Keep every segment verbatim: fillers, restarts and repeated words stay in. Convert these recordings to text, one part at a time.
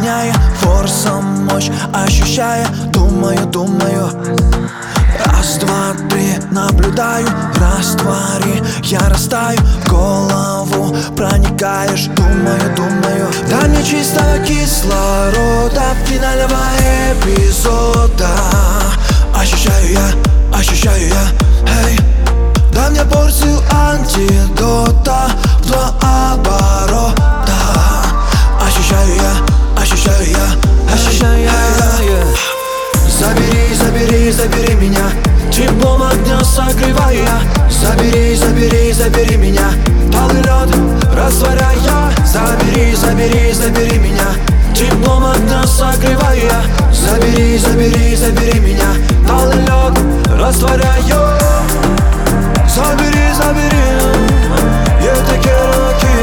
меняя форсом мощь, ощущая, думаю, думаю. Раз, два, три, наблюдаю, раствори, я растаю, в голову проникаешь, думаю, думаю. Дай мне чистого кислорода, финального эпизода. Ощущаю я, ощущаю я, эй. Дай мне порцию антидота в два оборота. Ощущаю я, ощущаю я, ощущаю я, yeah. Забери, забери, забери меня, теплом огня согревая. Забери, забери, забери меня, талый лед растворяя. Забери, забери, забери меня, теплом огня согревая. Забери, забери, забери меня, талый лед растворяя. Забери, забери, я te quiero aquí.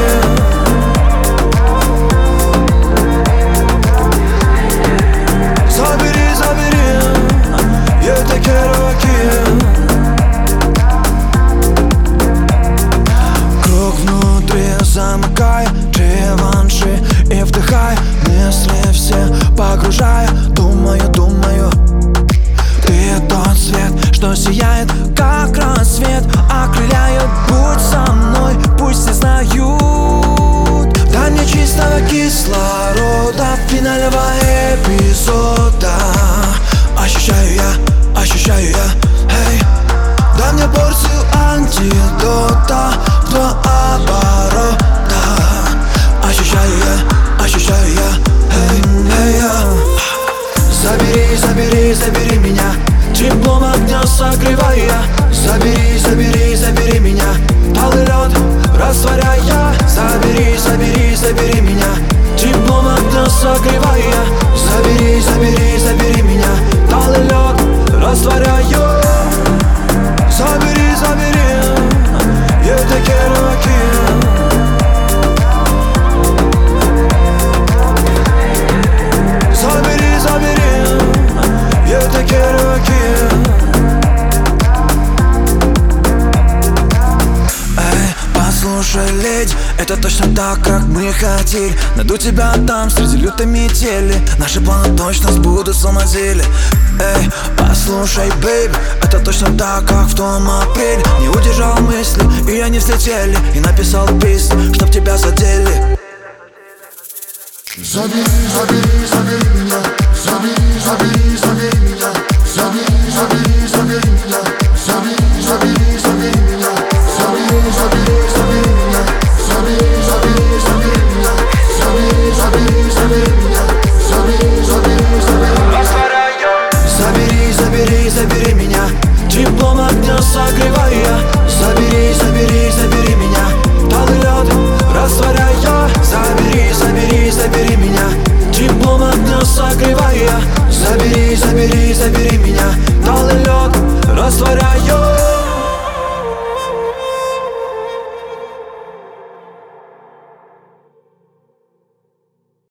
Забери, забери, я te quiero aquí. Круг внутри замыкая, реванши и вдыхая, мысли все погружая, думаю, думаю. Ты тот свет, что сияет, как рассвет, окрыляет, будь со мной, пусть все знают. Дай мне чистого кислорода, финального эпизода. Ощущаю я, ощущаю я, эй. Дай мне порцию антидота в два оборота. Ощущаю я, ощущаю я, эй, эй, эй. Забери, забери, забери меня, теплом огня согревая. Забери, забери, забери меня, талый лед растворяя. Забери, забери, забери меня, теплом огня согревая. Забери, забери, забери меня, талый лед растворяя. Забери, забери, я te quiero aquí. Забери, забери, я te quiero aquí. Эй, послушай, леди, это точно так, как мы хотели. Найду тебя там, среди лютой метели. Наши планы точно сбудутся на деле. Эй, послушай, бэйби, это точно так, как в том апреле. Не удержал мысли, и они взлетели. И написал песню, чтоб тебя задели. Забери, забери, забери меня, забери, забери, забери меня, забери, забери, забери меня, забери, забери, забери меня, забери, забери, забери меня, забери, забери, забери меня, забери, забери, забери меня, забери, забери, забери меня. Забери, забери, забери меня, теплом огня согревая. Забери, забери, забери меня, талый лед растворяя. Забери, забери, забери меня, теплом огня согревая. Забери, забери, забери меня, талый лед растворяя.